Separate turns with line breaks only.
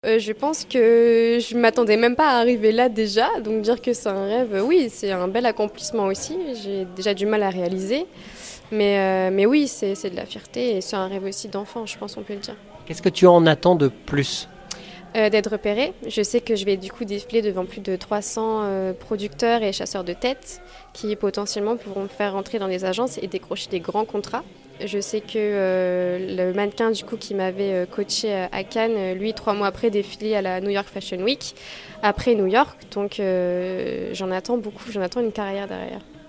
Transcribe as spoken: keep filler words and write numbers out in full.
Euh, je pense que je m'attendais même pas à arriver là déjà, donc dire que c'est un rêve, euh, oui, c'est un bel accomplissement aussi. J'ai déjà du mal à réaliser, mais, euh, mais oui, c'est, c'est de la fierté et c'est un rêve aussi d'enfant, je pense on peut le dire.
Qu'est-ce que tu en attends de plus?
Euh, d'être repérée, je sais que je vais du coup défiler devant plus de trois cents euh, producteurs et chasseurs de tête qui potentiellement pourront me faire rentrer dans les agences et décrocher des grands contrats. Je sais que euh, le mannequin du coup qui m'avait euh, coaché à Cannes, euh, lui trois mois après défilé à la New York Fashion Week après New York, donc euh, j'en attends beaucoup, j'en attends une carrière derrière.